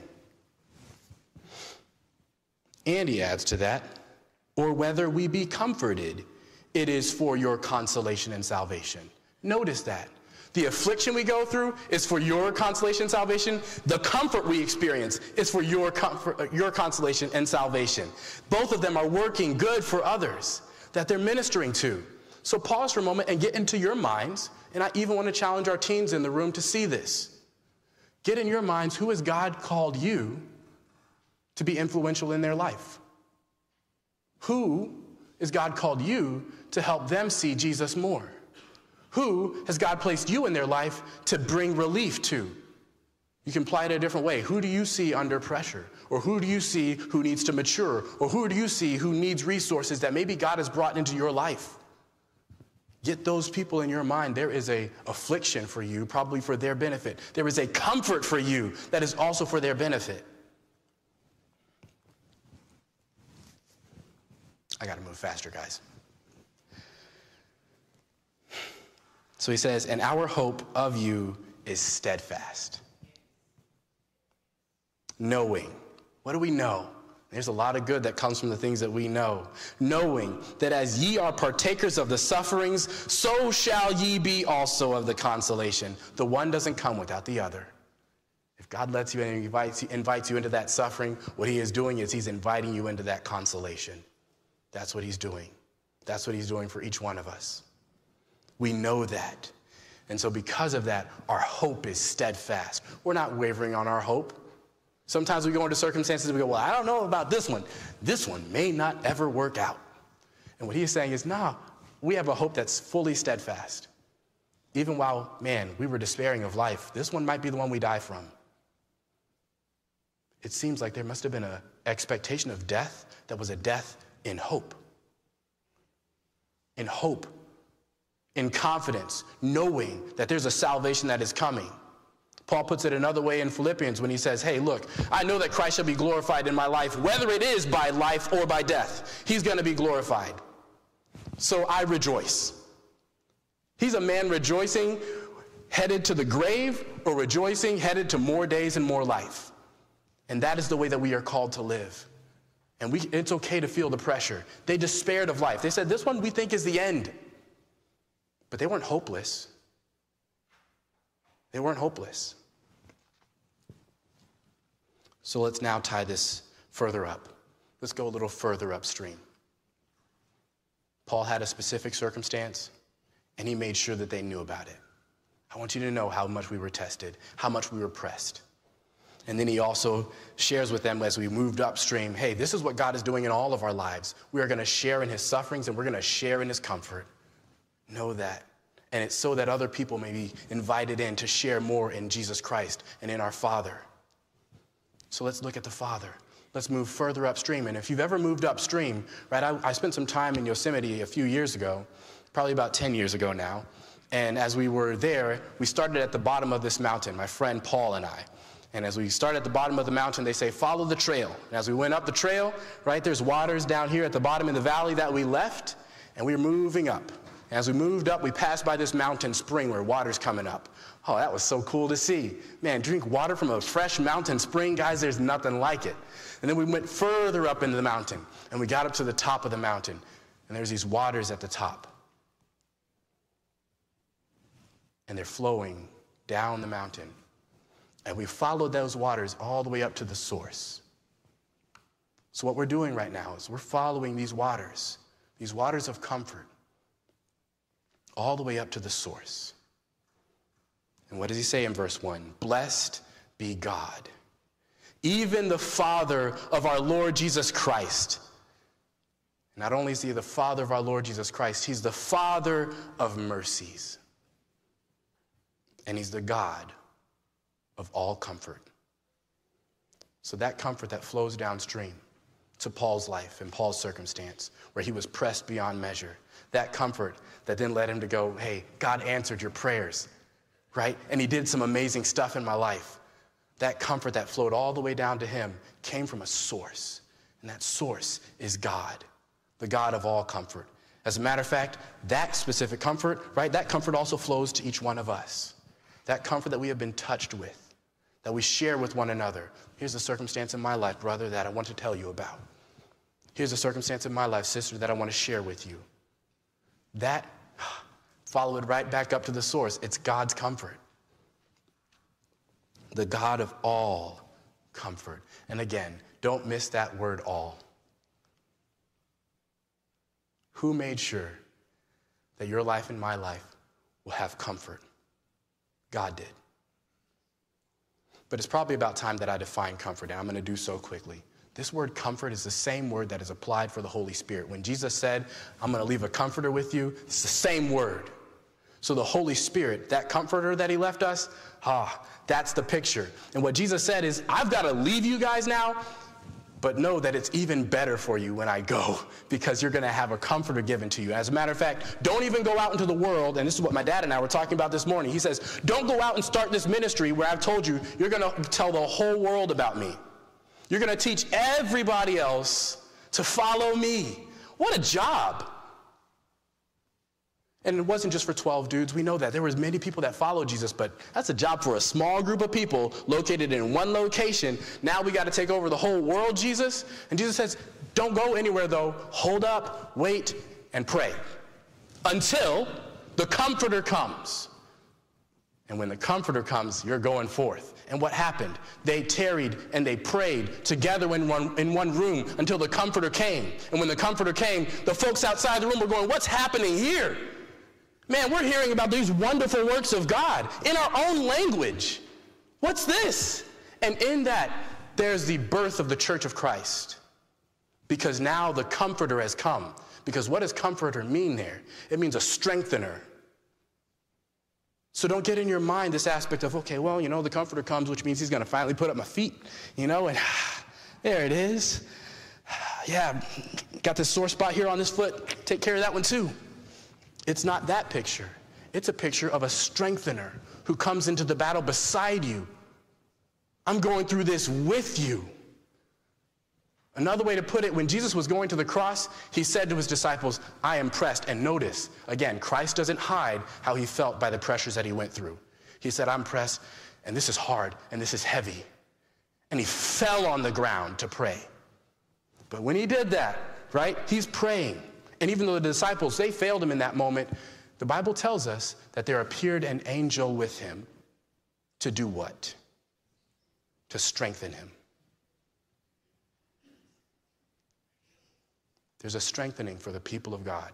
And he adds to that, or whether we be comforted, it is for your consolation and salvation. Notice that. The affliction we go through is for your consolation and salvation. The comfort we experience is for your comfort, your consolation and salvation. Both of them are working good for others that they're ministering to. So pause for a moment and get into your minds, and I even want to challenge our teens in the room to see this. Get in your minds, who has God called you to be influential in their life? Who has God called you to help them see Jesus more? Who has God placed you in their life to bring relief to? You can apply it a different way. Who do you see under pressure? Or who do you see who needs to mature? Or who do you see who needs resources that maybe God has brought into your life? Get those people in your mind. There is an affliction for you, probably for their benefit. There is a comfort for you that is also for their benefit. I got to move faster, guys. So he says, and our hope of you is steadfast. Knowing. What do we know? There's a lot of good that comes from the things that we know. Knowing that as ye are partakers of the sufferings, so shall ye be also of the consolation. The one doesn't come without the other. If God lets you in and invites you into that suffering, what he is doing is he's inviting you into that consolation. That's what he's doing. That's what he's doing for each one of us. We know that. And so because of that, our hope is steadfast. We're not wavering on our hope. Sometimes we go into circumstances and we go, well, I don't know about this one. This one may not ever work out. And what he is saying is, no, we have a hope that's fully steadfast. Even while, we were despairing of life, this one might be the one we die from. It seems like there must have been an expectation of death that was a death in hope. In hope. In confidence, knowing that there's a salvation that is coming. Paul puts it another way in Philippians when he says, hey, look, I know that Christ shall be glorified in my life, whether it is by life or by death. He's going to be glorified. So I rejoice. He's a man rejoicing headed to the grave or rejoicing headed to more days and more life. And that is the way that we are called to live. And it's okay to feel the pressure. They despaired of life. They said, this one we think is the end. But they weren't hopeless. They weren't hopeless. So let's now tie this further up. Let's go a little further upstream. Paul had a specific circumstance, and he made sure that they knew about it. I want you to know how much we were tested, how much we were pressed. And then he also shares with them as we moved upstream, hey, this is what God is doing in all of our lives. We are going to share in his sufferings, and we're going to share in his comfort. Know that. And it's so that other people may be invited in to share more in Jesus Christ and in our Father. So let's look at the Father. Let's move further upstream. And if you've ever moved upstream, right, I spent some time in Yosemite a few years ago, probably about 10 years ago now. And as we were there, we started at the bottom of this mountain, my friend Paul and I. And as we start at the bottom of the mountain, they say, follow the trail. And as we went up the trail, right, there's waters down here at the bottom in the valley that we left, and we were moving up. As we moved up, we passed by this mountain spring where water's coming up. Oh, that was so cool to see. Man, drink water from a fresh mountain spring, guys, there's nothing like it. And then we went further up into the mountain, and we got up to the top of the mountain, and there's these waters at the top. And they're flowing down the mountain. And we followed those waters all the way up to the source. So what we're doing right now is we're following these waters of comfort, all the way up to the source. And what does he say in verse 1? Blessed be God, even the Father of our Lord Jesus Christ. Not only is he the Father of our Lord Jesus Christ, he's the Father of mercies. And he's the God of all comfort. So that comfort that flows downstream to Paul's life and Paul's circumstance, where he was pressed beyond measure, that comfort that then led him to go, hey, God answered your prayers, right? And he did some amazing stuff in my life. That comfort that flowed all the way down to him came from a source. And that source is God, the God of all comfort. As a matter of fact, that specific comfort, right, that comfort also flows to each one of us. That comfort that we have been touched with, that we share with one another. Here's a circumstance in my life, brother, that I want to tell you about. Here's a circumstance in my life, sister, that I want to share with you. That followed right back up to the source. It's God's comfort. The God of all comfort. And again, don't miss that word all. Who made sure that your life and my life will have comfort? God did. But it's probably about time that I define comfort, and I'm going to do so quickly. This word comfort is the same word that is applied for the Holy Spirit. When Jesus said, I'm going to leave a comforter with you, it's the same word. So the Holy Spirit, that comforter that he left us, that's the picture. And what Jesus said is, I've got to leave you guys now, but know that it's even better for you when I go, because you're going to have a comforter given to you. As a matter of fact, don't even go out into the world, and this is what my dad and I were talking about this morning. He says, don't go out and start this ministry where I've told you you're going to tell the whole world about me. You're going to teach everybody else to follow me. What a job. And it wasn't just for 12 dudes. We know that. There was many people that followed Jesus, but that's a job for a small group of people located in one location. Now we got to take over the whole world, Jesus. And Jesus says, don't go anywhere, though. Hold up, wait, and pray until the Comforter comes. And when the Comforter comes, you're going forth. And what happened? They tarried and they prayed together in one room until the Comforter came. And when the Comforter came, the folks outside the room were going, what's happening here? Man, we're hearing about these wonderful works of God in our own language. What's this? And in that, there's the birth of the Church of Christ. Because now the Comforter has come. Because what does Comforter mean there? It means a strengthener. So don't get in your mind this aspect of, okay, well, the Comforter comes, which means he's going to finally put up my feet, and there it is. Yeah, got this sore spot here on this foot. Take care of that one too. It's not that picture. It's a picture of a strengthener who comes into the battle beside you. I'm going through this with you. Another way to put it, when Jesus was going to the cross, he said to his disciples, I am pressed. And notice, again, Christ doesn't hide how he felt by the pressures that he went through. He said, I'm pressed, and this is hard, and this is heavy. And he fell on the ground to pray. But when he did that, right, he's praying. And even though the disciples, they failed him in that moment, the Bible tells us that there appeared an angel with him to do what? To strengthen him. There's a strengthening for the people of God.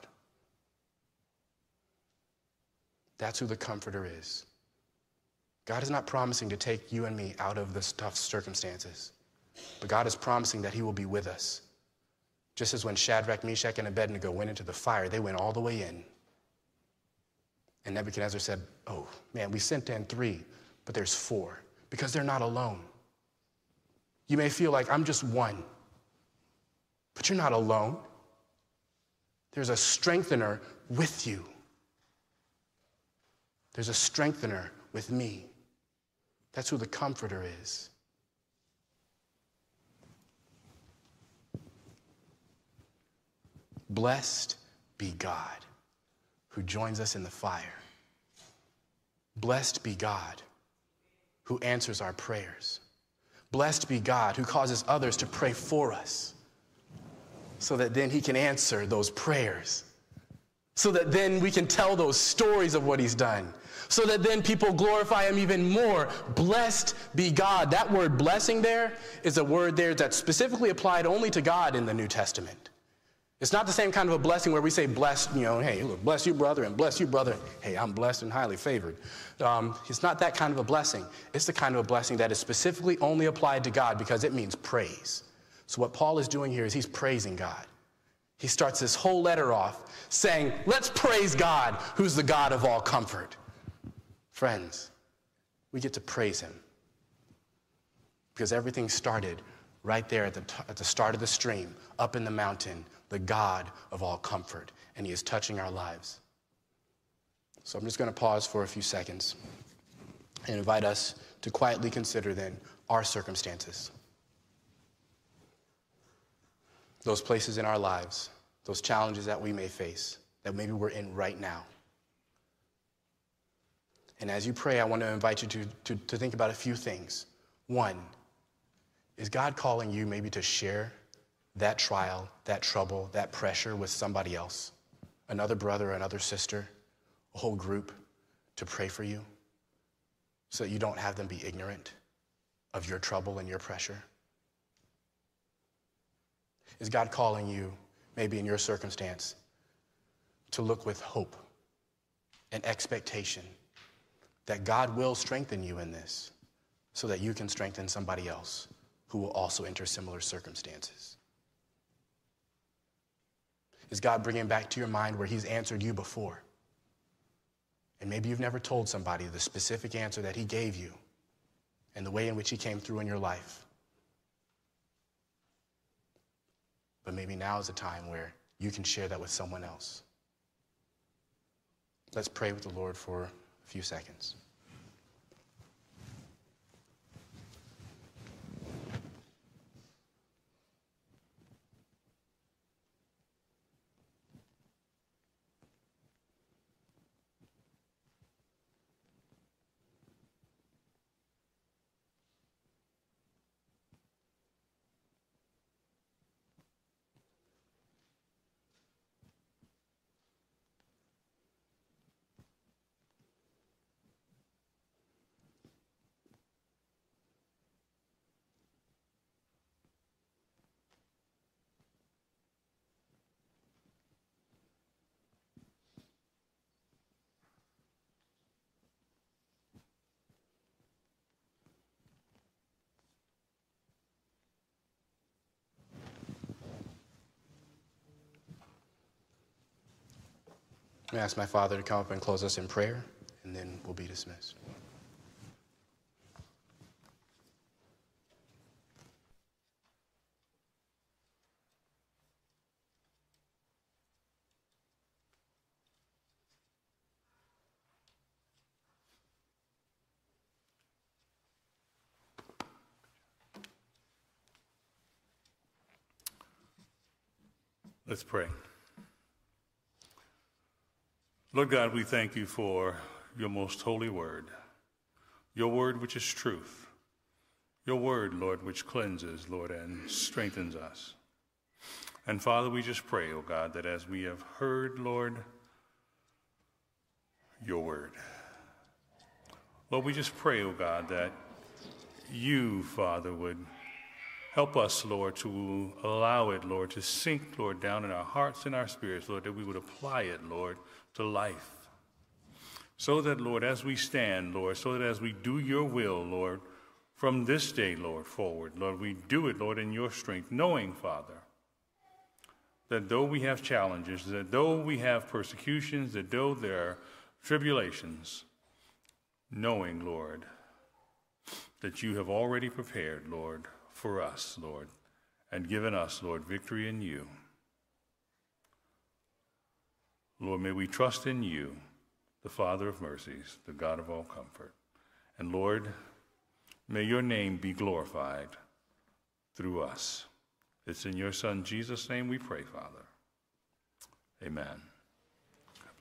That's who the Comforter is. God is not promising to take you and me out of the tough circumstances, but God is promising that he will be with us. Just as when Shadrach, Meshach, and Abednego went into the fire, they went all the way in. And Nebuchadnezzar said, oh, man, we sent in 3, but there's 4, because they're not alone. You may feel like I'm just one, but you're not alone. There's a strengthener with you. There's a strengthener with me. That's who the Comforter is. Blessed be God who joins us in the fire. Blessed be God who answers our prayers. Blessed be God who causes others to pray for us so that then he can answer those prayers. So that then we can tell those stories of what he's done. So that then people glorify him even more. Blessed be God. That word blessing there is a word there that's specifically applied only to God in the New Testament. It's not the same kind of a blessing where we say blessed, hey, look, bless you, brother, and bless you, brother. Hey, I'm blessed and highly favored. It's not that kind of a blessing. It's the kind of a blessing that is specifically only applied to God because it means praise. So what Paul is doing here is he's praising God. He starts this whole letter off saying, let's praise God, who's the God of all comfort. Friends, we get to praise him because everything started right there at the start of the stream, up in the mountain, the God of all comfort, and he is touching our lives. So I'm just going to pause for a few seconds and invite us to quietly consider then our circumstances. Those places in our lives, those challenges that we may face, that maybe we're in right now. And as you pray, I want to invite you to think about a few things. One, is God calling you maybe to share that trial, that trouble, that pressure with somebody else, another brother, another sister, a whole group, to pray for you so that you don't have them be ignorant of your trouble and your pressure? Is God calling you, maybe in your circumstance, to look with hope and expectation that God will strengthen you in this so that you can strengthen somebody else who will also enter similar circumstances? Is God bringing back to your mind where he's answered you before? And maybe you've never told somebody the specific answer that he gave you and the way in which he came through in your life. But maybe now is a time where you can share that with someone else. Let's pray with the Lord for a few seconds. I ask my father to come up and close us in prayer, and then we'll be dismissed. Let's pray. Lord God, we thank you for your most holy word, your word which is truth, your word, Lord, which cleanses, Lord, and strengthens us. And Father, we just pray, oh God, that as we have heard, Lord, your word, Lord, we just pray, oh God, that you, Father, would help us, Lord, to allow it, Lord, to sink, Lord, down in our hearts and our spirits, Lord, that we would apply it, Lord, to life. So that, Lord, as we stand, Lord, so that as we do your will, Lord, from this day, Lord, forward, Lord, we do it, Lord, in your strength, knowing, Father, that though we have challenges, that though we have persecutions, that though there are tribulations, knowing, Lord, that you have already prepared, Lord, for us, Lord, and given us, Lord, victory in you. Lord, may we trust in you, the Father of mercies, the God of all comfort. And Lord, may your name be glorified through us. It's in your Son, Jesus' name we pray, Father. Amen.